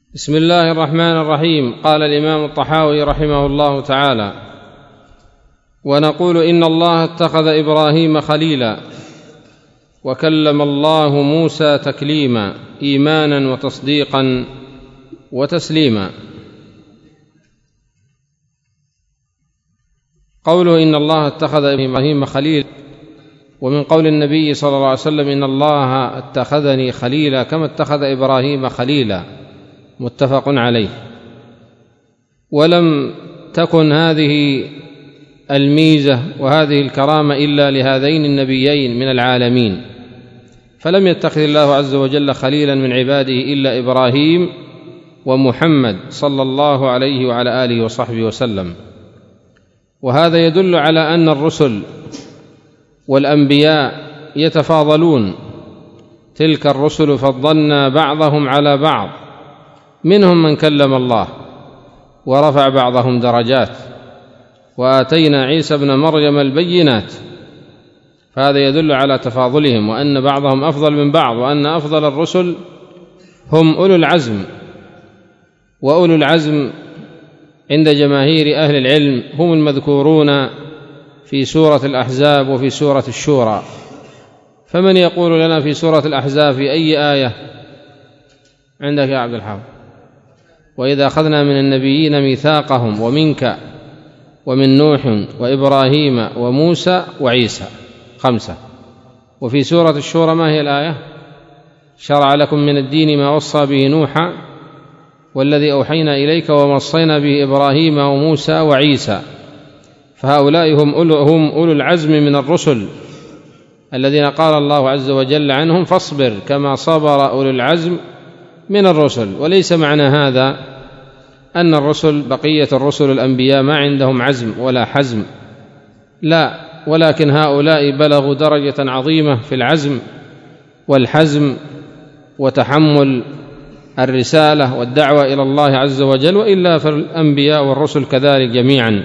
بسم الله الرحمن الرحيم. قال الإمام الطحاوي رحمه الله تعالى: ونقول إن الله اتخذ إبراهيم خليلا وكلم الله موسى تكليما إيمانا وتصديقا وتسليما. قوله إن الله اتخذ إبراهيم خليلا، ومن قول النبي صلى الله عليه وسلم إن الله اتخذني خليلا كما اتخذ إبراهيم خليلا، متفق عليه. ولم تكن هذه الميزة وهذه الكرامة إلا لهذين النبيين من العالمين، فلم يتخذ الله عز وجل خليلا من عباده إلا إبراهيم ومحمد صلى الله عليه وعلى آله وصحبه وسلم. وهذا يدل على أن الرسل والأنبياء يتفاضلون، تلك الرسل فضلنا بعضهم على بعض، منهم من كلم الله ورفع بعضهم درجات، وآتينا عيسى ابن مريم البينات، فهذا يدل على تفاضلهم وأن بعضهم أفضل من بعض، وأن أفضل الرسل هم أولو العزم. وأولو العزم عند جماهير أهل العلم هم المذكورون في سورة الأحزاب وفي سورة الشورى. فمن يقول لنا في سورة الأحزاب في أي آية عندك يا عبد الحافظ؟ وإذا أخذنا من النبيين ميثاقهم ومنك ومن نوح وإبراهيم وموسى وعيسى، 5. وفي سورة الشورى ما هي الآية؟ شرع لكم من الدين ما وصى به نوحا والذي أوحينا إليك وما وصينا به إبراهيم وموسى وعيسى. فهؤلاء هم أولو العزم من الرسل الذين قال الله عز وجل عنهم: فاصبر كما صبر أولو العزم من الرسل. وليس معنى هذا أن الرسل بقية الرسل الأنبياء ما عندهم عزم ولا حزم، لا، ولكن هؤلاء بلغوا درجة عظيمة في العزم والحزم وتحمل الرسالة والدعوة إلى الله عز وجل، وإلا فالأنبياء والرسل كذلك جميعا.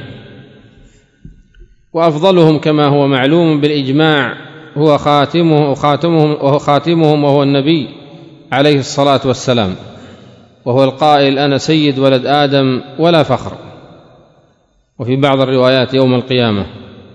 وأفضلهم كما هو معلوم بالإجماع هو خاتمهم وهو النبي عليه الصلاة والسلام، وهو القائل: أنا سيد ولد آدم ولا فخر، وفي بعض الروايات يوم القيامة.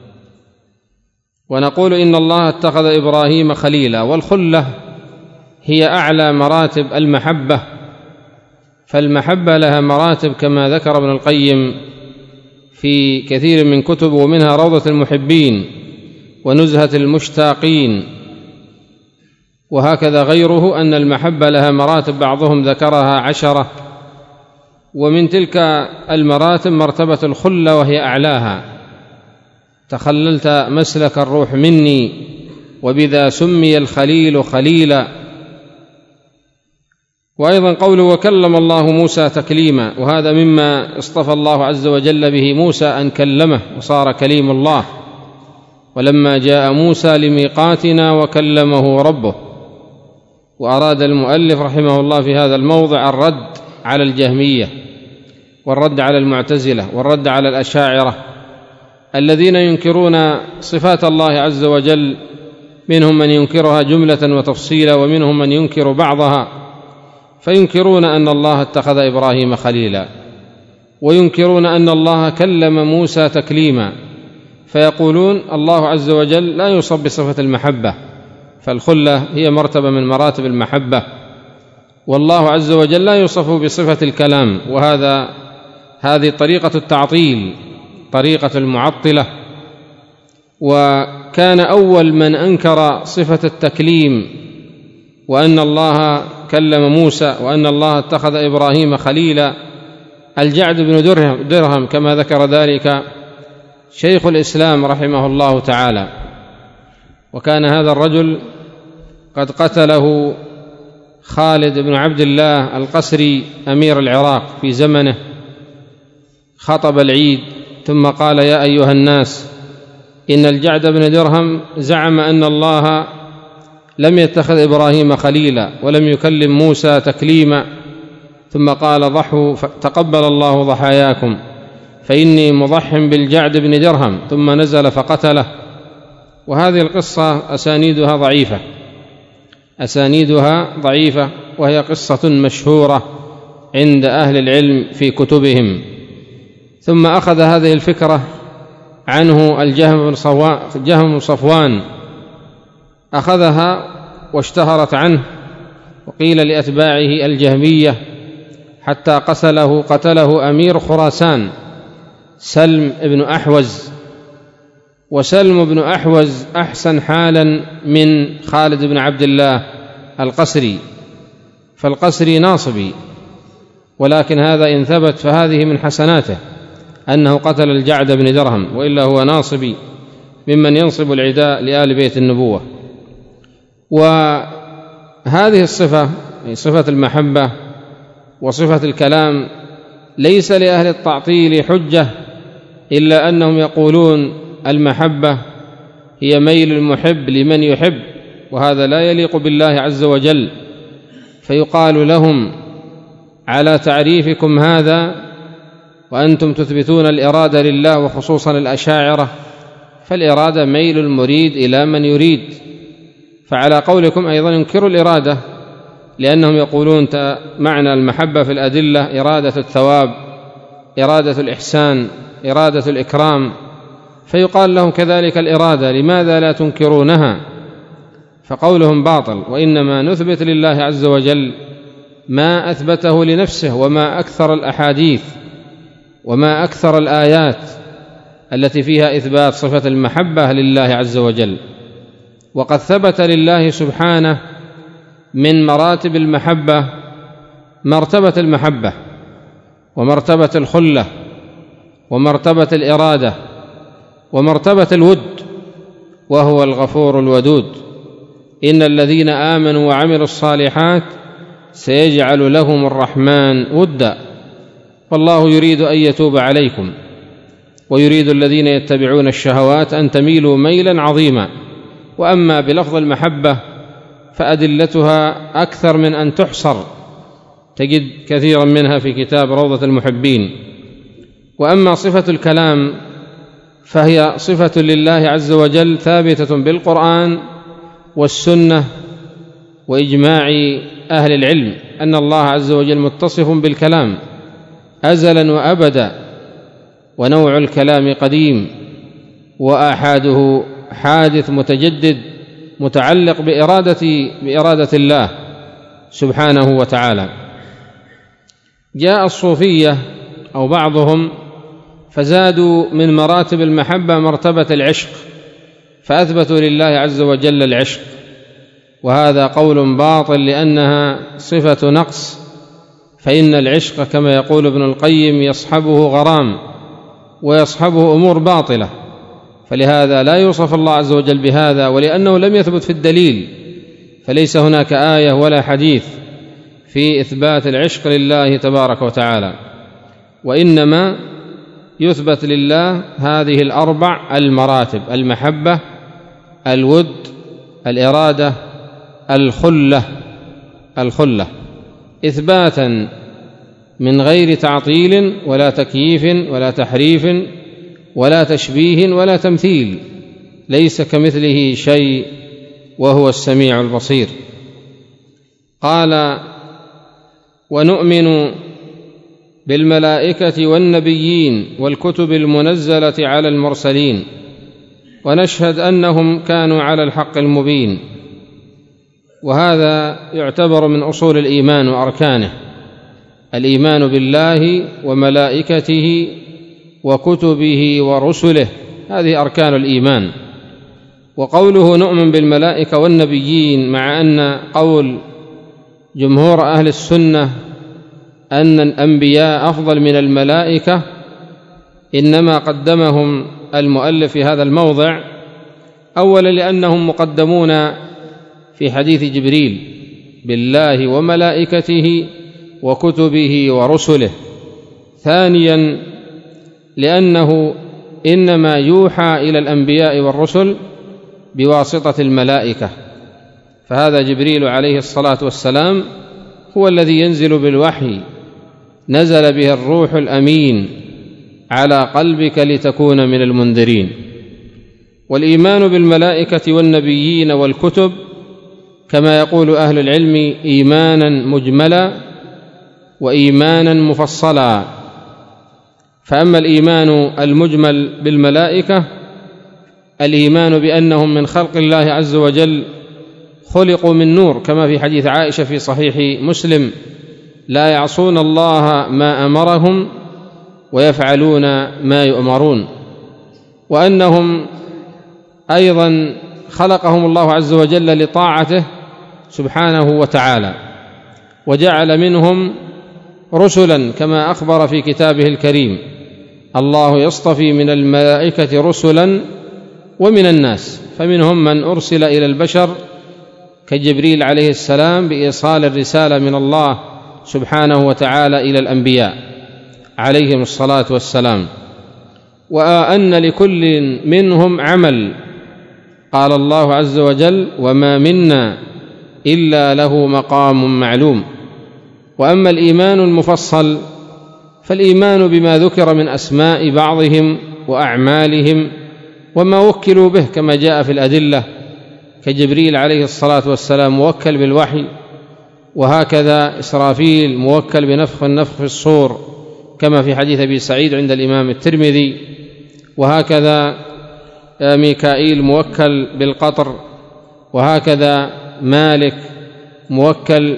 ونقول إن الله اتخذ إبراهيم خليلا، والخلة هي أعلى مراتب المحبة، فالمحبة لها مراتب كما ذكر ابن القيم في كثير من كتب، ومنها روضة المحبين ونزهة المشتاقين، وهكذا غيره أن المحبة لها مراتب بعضهم ذكرها 10، ومن تلك المراتب مرتبة الخلة وهي أعلاها: تخللت مسلك الروح مني وبذا سمي الخليل خليلا. وأيضا قوله وكلم الله موسى تكليما، وهذا مما اصطفى الله عز وجل به موسى أن كلمه وصار كليم الله. ولما جاء موسى لميقاتنا وكلمه ربه. وأراد المؤلف رحمه الله في هذا الموضع الرد على الجهمية والرد على المعتزلة والرد على الأشاعرة الذين ينكرون صفات الله عز وجل، منهم من ينكرها جملة وتفصيلا، ومنهم من ينكر بعضها، فينكرون أن الله اتخذ إبراهيم خليلا، وينكرون أن الله كلم موسى تكليما، فيقولون الله عز وجل لا يوصف بصفة المحبة، فالخلة هي مرتبة من مراتب المحبة، والله عز وجل لا يوصف بصفة الكلام، هذه طريقة التعطيل، طريقة المعطلة. وكان أول من أنكر صفة التكليم وأن الله كلم موسى وأن الله اتخذ إبراهيم خليلا الجعد بن درهم، كما ذكر ذلك شيخ الإسلام رحمه الله تعالى. وكان هذا الرجل قد قتله خالد بن عبد الله القسري أمير العراق في زمنه، خطب العيد ثم قال: يا أيها الناس، إن الجعد بن درهم زعم أن الله لم يتخذ إبراهيم خليلا ولم يكلم موسى تكليما، ثم قال: ضحوا تقبل الله ضحاياكم فإني مضح بالجعد بن درهم، ثم نزل فقتله. وهذه القصة أسانيدها ضعيفة، وهي قصة مشهورة عند أهل العلم في كتبهم. ثم أخذ هذه الفكرة عنه الجهم بن صفوان، أخذها واشتهرت عنه، وقيل لأتباعه الجهمية، حتى قتله أمير خراسان سلم بن أحوز. وسلم بن أحوز أحسن حالا من خالد بن عبد الله القسري، فالقسري ناصبي، ولكن هذا إن ثبت فهذه من حسناته أنه قتل الجعد بن درهم، وإلا هو ناصبي ممن ينصب العداء لآل بيت النبوة. وهذه الصفة، صفة المحبة وصفة الكلام، ليس لأهل التعطيل حجة إلا أنهم يقولون المحبة هي ميل المحب لمن يحب، وهذا لا يليق بالله عز وجل، فيقال لهم على تعريفكم هذا وأنتم تثبتون الإرادة لله، وخصوصا الأشاعرة، فالإرادة ميل المريد إلى من يريد، فعلى قولكم أيضا ينكروا الإرادة، لأنهم يقولون معنى المحبة في الأدلة إرادة الثواب، إرادة الإحسان، إرادة الإكرام، فيقال لهم كذلك الإرادة، لماذا لا تنكرونها؟ فقولهم باطل، وإنما نثبت لله عز وجل ما أثبته لنفسه، وما أكثر الأحاديث وما أكثر الآيات التي فيها إثبات صفة المحبة لله عز وجل. وقد ثبت لله سبحانه من مراتب المحبة مرتبة المحبة، ومرتبة الخلة، ومرتبة الإرادة، ومرتبة الود، وهو الغفور الودود. إن الذين آمنوا وعملوا الصالحات سيجعل لهم الرحمن ودا، والله يريد أن يتوب عليكم، ويريد الذين يتبعون الشهوات أن تميلوا ميلا عظيما. وأما بلفظ المحبة فأدلتها أكثر من أن تحصر، تجد كثيرا منها في كتاب روضة المحبين. وأما صفة الكلام فهي صفة لله عز وجل ثابتة بالقرآن والسنة وإجماع أهل العلم أن الله عز وجل متصف بالكلام أزلا وأبدا، ونوع الكلام قديم، وآحاده حادث متجدد متعلق بإرادة الله سبحانه وتعالى. جاء الصوفية أو بعضهم فزادوا من مراتب المحبة مرتبة العشق، فأثبتوا لله عز وجل العشق، وهذا قول باطل لأنها صفة نقص، فإن العشق كما يقول ابن القيم يصحبه غرام ويصحبه أمور باطلة، فلهذا لا يوصف الله عز وجل بهذا، ولأنه لم يثبت في الدليل، فليس هناك آية ولا حديث في إثبات العشق لله تبارك وتعالى، وإنما يثبت لله هذه الأربع المراتب: المحبة، الود، الإرادة، الخلة، إثباتا من غير تعطيل ولا تكييف ولا تحريف ولا تشبيه ولا تمثيل، ليس كمثله شيء وهو السميع البصير. قال: ونؤمن بالملائكة والنبيين والكتب المنزلة على المرسلين، ونشهد أنهم كانوا على الحق المبين. وهذا يعتبر من أصول الإيمان وأركانه: الإيمان بالله وملائكته وكتبه ورسله، هذه أركان الإيمان. وقوله نؤمن بالملائكة والنبيين، مع أن قول جمهور أهل السنة أن الأنبياء أفضل من الملائكة، إنما قدمهم المؤلف في هذا الموضع أولا لأنهم مقدمون في حديث جبريل بالله وملائكته وكتبه ورسله، ثانيا لأنه إنما يوحى إلى الأنبياء والرسل بواسطة الملائكة، فهذا جبريل عليه الصلاة والسلام هو الذي ينزل بالوحي، نزل به الروح الأمين على قلبك لتكون من المنذرين. والإيمان بالملائكة والنبيين والكتب كما يقول أهل العلم إيمانا مجملا، وإيمانا مفصلا. فأما الإيمان المجمل بالملائكة، الإيمان بأنهم من خلق الله عز وجل، خلقوا من نور، كما في حديث عائشة في صحيح مسلم: لا يعصون الله ما أمرهم ويفعلون ما يؤمرون. وأنهم أيضا خلقهم الله عز وجل لطاعته سبحانه وتعالى، وجعل منهم رسلا كما أخبر في كتابه الكريم: الله يصطفي من الملائكة رسلا ومن الناس، فمنهم من أرسل إلى البشر كجبريل عليه السلام بإيصال الرسالة من الله سبحانه وتعالى إلى الأنبياء عليهم الصلاة والسلام، وأن لكل منهم عمل. قال الله عز وجل: وما منا إلا له مقام معلوم. وأما الإيمان المفصل فالإيمان بما ذكر من أسماء بعضهم وأعمالهم وما وكلوا به، كما جاء في الأدلة، كجبريل عليه الصلاة والسلام موكل بالوحي، وهكذا إسرافيل موكل بنفخ النفخ في الصور، كما في حديث أبي سعيد عند الإمام الترمذي، وهكذا ميكائيل موكل بالقطر، وهكذا مالك موكل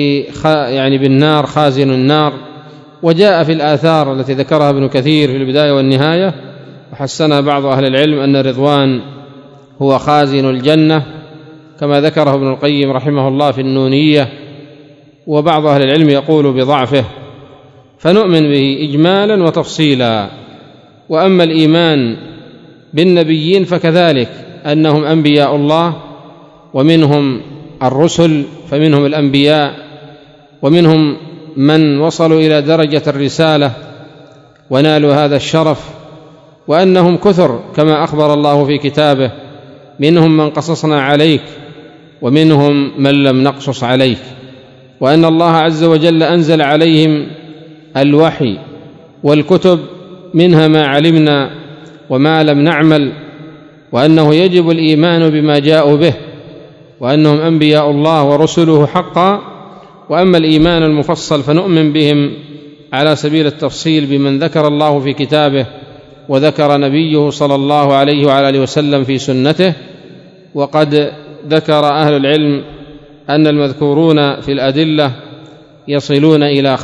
بالنار، خازن النار. وجاء في الآثار التي ذكرها ابن كثير في البداية والنهاية، وحسنها بعض أهل العلم، أن رضوان هو خازن الجنة، كما ذكره ابن القيم رحمه الله في النونية، وبعض أهل العلم يقول بضعفه، فنؤمن به إجمالا وتفصيلا. وأما الإيمان بالنبيين فكذلك، أنهم أنبياء الله، ومنهم الرسل، فمنهم الأنبياء، ومنهم من وصلوا إلى درجة الرسالة ونالوا هذا الشرف، وأنهم كثر كما أخبر الله في كتابه: منهم من قصصنا عليك ومنهم من لم نقصص عليك. وأن الله عز وجل أنزل عليهم الوحي والكتب، منها ما علمنا وما لم نعمل، وأنه يجب الإيمان بما جاءوا به، وأنهم أنبياء الله ورسله حقا. وأما الإيمان المفصل فنؤمن بهم على سبيل التفصيل بمن ذكر الله في كتابه وذكر نبيه صلى الله عليه وعلى آله وسلم في سنته. وقد ذكر أهل العلم أن المذكورون في الأدلة يصلون إلى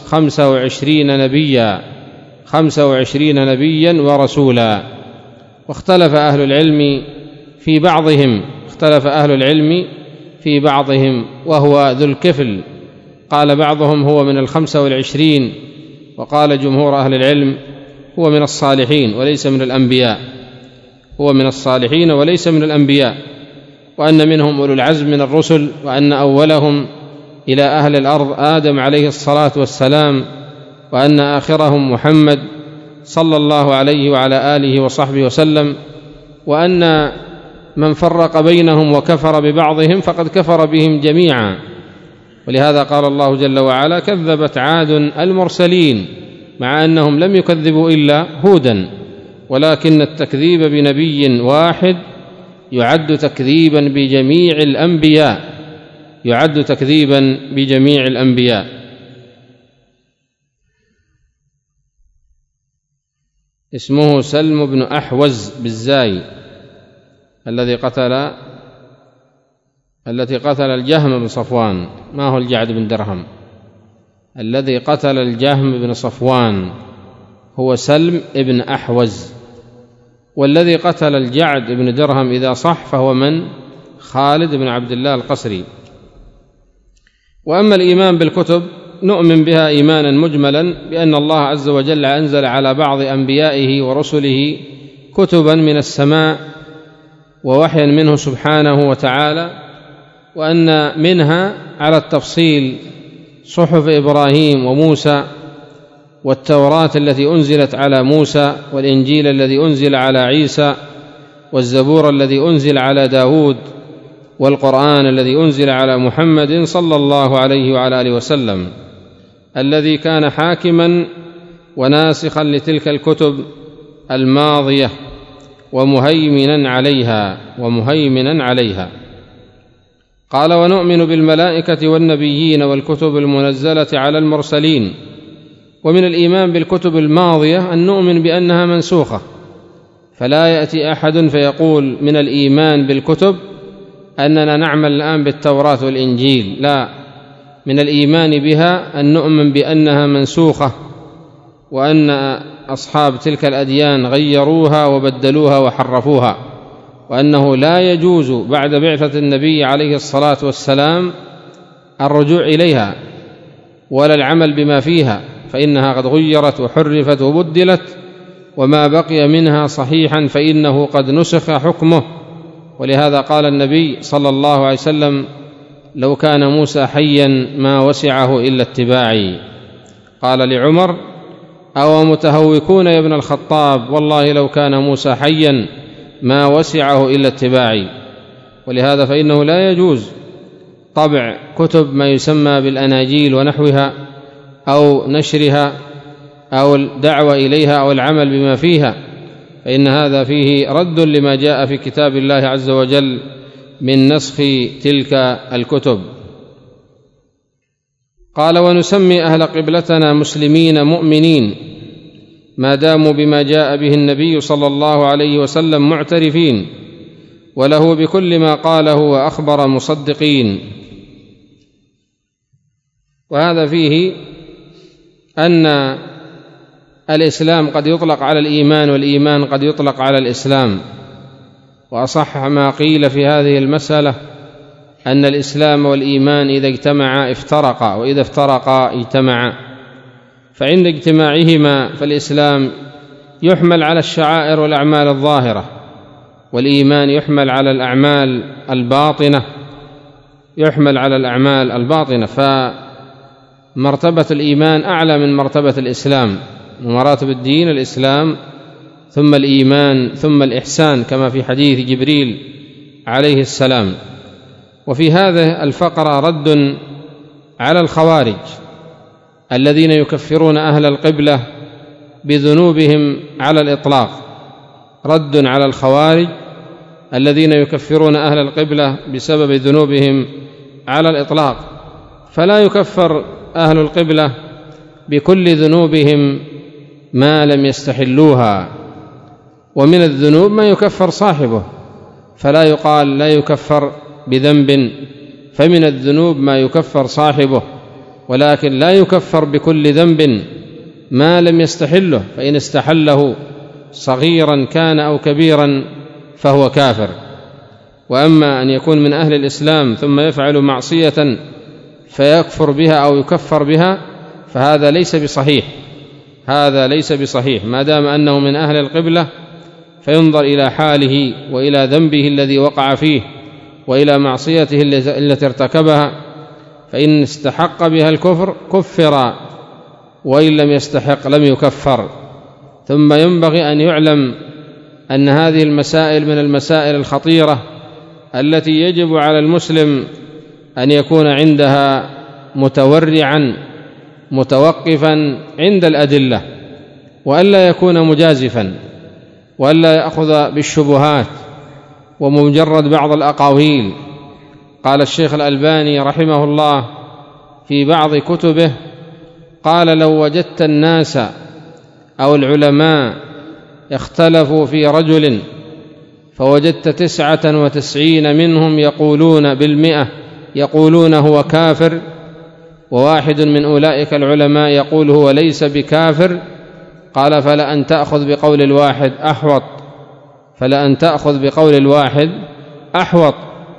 25 نبيا، 25 نبيا ورسولا. واختلف أهل العلم في بعضهم وهو ذو الكفل، قال بعضهم هو من 25، وقال جمهور أهل العلم هو من الصالحين وليس من الأنبياء، هو من الصالحين وليس من الأنبياء. وأن منهم أولو العزم من الرسل، وأن أولهم إلى أهل الأرض آدم عليه الصلاة والسلام، وأن آخرهم محمد صلى الله عليه وعلى آله وصحبه وسلم، وأن من فرق بينهم وكفر ببعضهم فقد كفر بهم جميعا. ولهذا قال الله جل وعلا: كذبت عاد المرسلين، مع أنهم لم يكذبوا إلا هودا، ولكن التكذيب بنبي واحد يعد تكذيبا بجميع الأنبياء، اسمه سلم بن أحوز بالزاي، التي قتل الجهم بن صفوان. ما هو الجعد بن درهم؟ الذي قتل الجهم بن صفوان هو سلم بن أحوز، والذي قتل الجعد بن درهم إذا صح فهو من؟ خالد بن عبد الله القسري. وأما الإيمان بالكتب نؤمن بها إيمانا مجملا، بأن الله عز وجل أنزل على بعض أنبيائه ورسله كتبا من السماء ووحيا منه سبحانه وتعالى، وأن منها على التفصيل صحف إبراهيم وموسى، والتوراة التي أنزلت على موسى، والإنجيل الذي أنزل على عيسى، والزبور الذي أنزل على داود، والقرآن الذي أنزل على محمد صلى الله عليه وعلى آله وسلم، الذي كان حاكما وناسخا لتلك الكتب الماضية ومهيمنا عليها. قال: ونؤمن بالملائكة والنبيين والكتب المنزلة على المرسلين. ومن الإيمان بالكتب الماضية أن نؤمن بأنها منسوخة، فلا يأتي أحد فيقول من الإيمان بالكتب أننا نعمل الآن بالتوراة والإنجيل، لا، من الإيمان بها أن نؤمن بأنها منسوخة، وأن أصحاب تلك الأديان غيروها وبدلوها وحرفوها، وأنه لا يجوز بعد بعثة النبي عليه الصلاة والسلام الرجوع إليها ولا العمل بما فيها، فإنها قد غيرت وحرفت وبدلت، وما بقي منها صحيحا فإنه قد نسخ حكمه. ولهذا قال النبي صلى الله عليه وسلم: لو كان موسى حيا ما وسعه إلا اتباعي. قال لعمر: أو متهوكون يا ابن الخطاب، والله لو كان موسى حيا ما وسعه إلا اتباعي. ولهذا فإنه لا يجوز طبع كتب ما يسمى بالأناجيل ونحوها أو نشرها أو الدعوة إليها أو العمل بما فيها، فإن هذا فيه رد لما جاء في كتاب الله عز وجل من نسخ تلك الكتب. قال: ونسمي أهل قبلتنا مسلمين مؤمنين ما داموا بما جاء به النبي صلى الله عليه وسلم معترفين، وله بكل ما قاله وأخبر مصدقين. وهذا فيه أن الإسلام قد يطلق على الإيمان، والإيمان قد يطلق على الإسلام. وأصح ما قيل في هذه المسألة أن الإسلام والإيمان إذا اجتمعا افترقا، وإذا افترقا اجتمعا. فعند اجتماعهما فالإسلام يحمل على الشعائر والأعمال الظاهرة، والإيمان يحمل على الأعمال الباطنة، فمرتبة الإيمان أعلى من مرتبة الإسلام، ومراتب الدين الإسلام ثم الإيمان ثم الإحسان، كما في حديث جبريل عليه السلام. وفي هذه الفقرة رد على الخوارج الذين يكفرون أهل القبلة بذنوبهم على الإطلاق، رد على الخوارج الذين يكفرون أهل القبلة بسبب ذنوبهم على الإطلاق. فلا يكفر أهل القبلة بكل ذنوبهم ما لم يستحلوها، ومن الذنوب ما يكفر صاحبه، فلا يقال لا يكفر بذنب، فمن الذنوب ما يكفر صاحبه، ولكن لا يكفر بكل ذنب ما لم يستحله، فإن استحله صغيرا كان أو كبيرا فهو كافر. وأما أن يكون من أهل الإسلام ثم يفعل معصية فيكفر بها أو يكفر بها، فهذا ليس بصحيح، هذا ليس بصحيح. ما دام أنه من أهل القبلة فينظر إلى حاله وإلى ذنبه الذي وقع فيه وإلى معصيته التي ارتكبها، فإن استحق بها الكفر كفر، وإن لم يستحق لم يكفر. ثم ينبغي أن يعلم أن هذه المسائل من المسائل الخطيرة التي يجب على المسلم أن يكون عندها متورعا متوقفا عند الأدلة، وألا يكون مجازفا، وألا يأخذ بالشبهات ومجرد بعض الأقاويل. قال الشيخ الألباني رحمه الله في بعض كتبه، قال: لو وجدت الناس أو العلماء اختلفوا في رجل فوجدت 99 منهم يقولون بالمئة يقولون هو كافر، وواحد من أولئك العلماء يقول هو ليس بكافر، قال: فلأن تأخذ بقول الواحد أحوط، فلأن تأخذ بقول الواحد أحوط.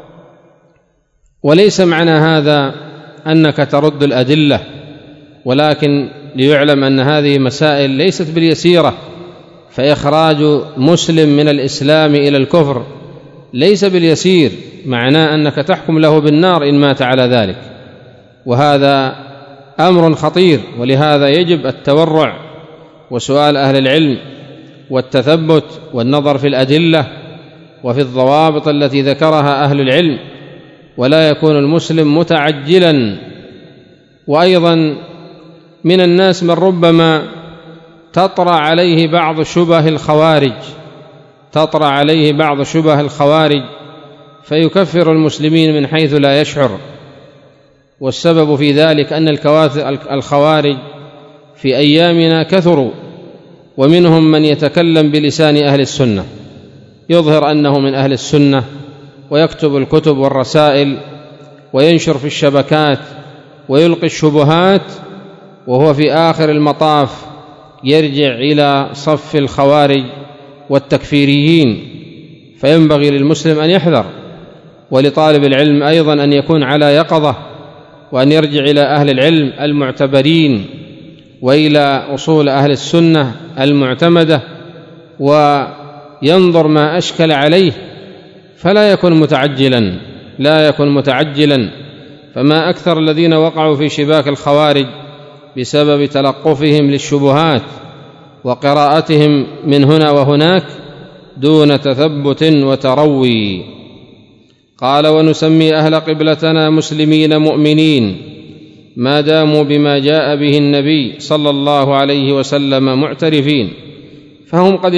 وليس معنى هذا أنك ترد الأدلة، ولكن ليعلم أن هذه مسائل ليست باليسيرة، فإخراج مسلم من الإسلام إلى الكفر ليس باليسير، معناه أنك تحكم له بالنار إن مات على ذلك، وهذا أمر خطير. ولهذا يجب التورع وسؤال أهل العلم والتثبت والنظر في الأدلة وفي الضوابط التي ذكرها أهل العلم، ولا يكون المسلم متعجلا. وأيضا من الناس من ربما تطرأ عليه بعض شبه الخوارج، فيكفر المسلمين من حيث لا يشعر. والسبب في ذلك أن الخوارج في أيامنا كثروا، ومنهم من يتكلم بلسان أهل السنة، يظهر أنه من أهل السنة ويكتب الكتب والرسائل وينشر في الشبكات ويلقي الشبهات، وهو في آخر المطاف يرجع إلى صف الخوارج والتكفيريين. فينبغي للمسلم أن يحذر، ولطالب العلم أيضا أن يكون على يقظة، وأن يرجع إلى أهل العلم المعتبرين وإلى أصول أهل السنة المعتمدة، وينظر ما أشكل عليه، فلا يكن متعجلا. فما أكثر الذين وقعوا في شباك الخوارج بسبب تلقفهم للشبهات وقراءتهم من هنا وهناك دون تثبت وتروي. قال: ونسمي أهل قبلتنا مسلمين مؤمنين ما داموا بما جاء به النبي صلى الله عليه وسلم معترفين. فهم قد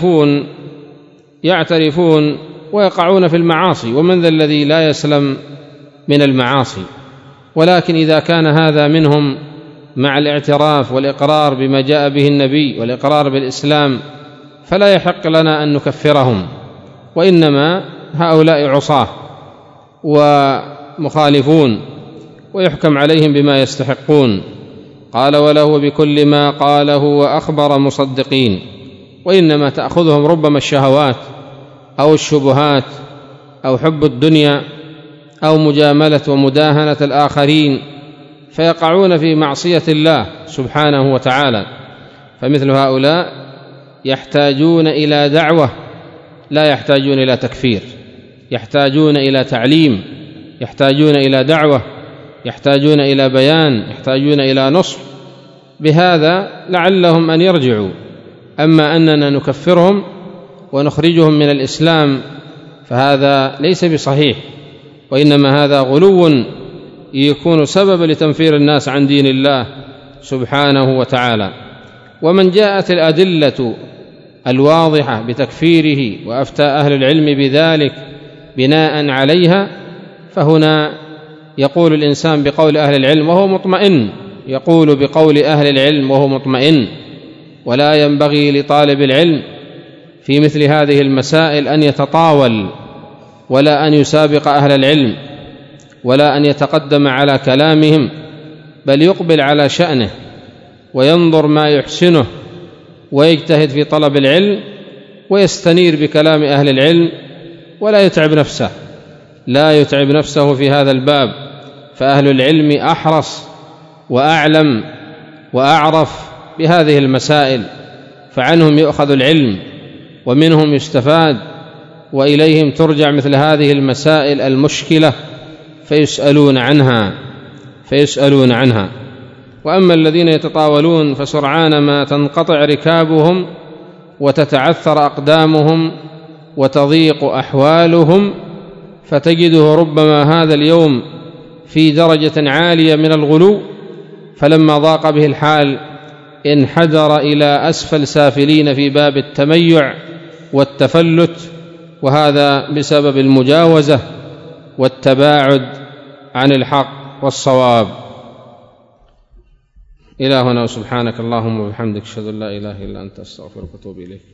يعترفون ويقعون في المعاصي، ومن ذا الذي لا يسلم من المعاصي؟ ولكن إذا كان هذا منهم مع الاعتراف والإقرار بما جاء به النبي والإقرار بالإسلام، فلا يحق لنا أن نكفرهم، وإنما هؤلاء عصاة ومخالفون ويحكم عليهم بما يستحقون. قال: وله بكل ما قاله وأخبر مصدقين. وإنما تأخذهم ربما الشهوات أو الشبهات أو حب الدنيا أو مجاملة ومداهنة الآخرين، فيقعون في معصية الله سبحانه وتعالى. فمثل هؤلاء يحتاجون إلى دعوة، لا يحتاجون إلى تكفير، يحتاجون إلى تعليم، يحتاجون إلى دعوة، يحتاجون إلى بيان، يحتاجون إلى نصح، بهذا لعلهم أن يرجعوا. أما أننا نكفرهم ونخرجهم من الإسلام فهذا ليس بصحيح، وإنما هذا غلو يكون سببا لتنفير الناس عن دين الله سبحانه وتعالى. ومن جاءت الأدلة الواضحة بتكفيره وأفتى أهل العلم بذلك بناء عليها، فهنا يقول الإنسان بقول أهل العلم وهو مطمئن، يقول بقول أهل العلم وهو مطمئن. ولا ينبغي لطالب العلم في مثل هذه المسائل أن يتطاول، ولا أن يسابق أهل العلم، ولا أن يتقدم على كلامهم، بل يقبل على شأنه وينظر ما يحسنه ويجتهد في طلب العلم ويستنير بكلام أهل العلم، ولا يتعب نفسه، لا يتعب نفسه في هذا الباب. فأهل العلم أحرص وأعلم وأعرف بهذه المسائل، فعنهم يؤخذ العلم ومنهم يستفاد، وإليهم ترجع مثل هذه المسائل المشكلة فيسألون عنها. وأما الذين يتطاولون فسرعان ما تنقطع ركابهم وتتعثر أقدامهم وتضيق أحوالهم، فتجده ربما هذا اليوم في درجة عالية من الغلو، فلما ضاق به الحال انحدر إلى أسفل سافلين في باب التميع والتفلت، وهذا بسبب المجاوزة والتباعد عن الحق والصواب. إلى هنا، وسبحانك اللهم وبحمدك، أشهد أن لا إله إلا أنت، أستغفرك وأتوب إليك.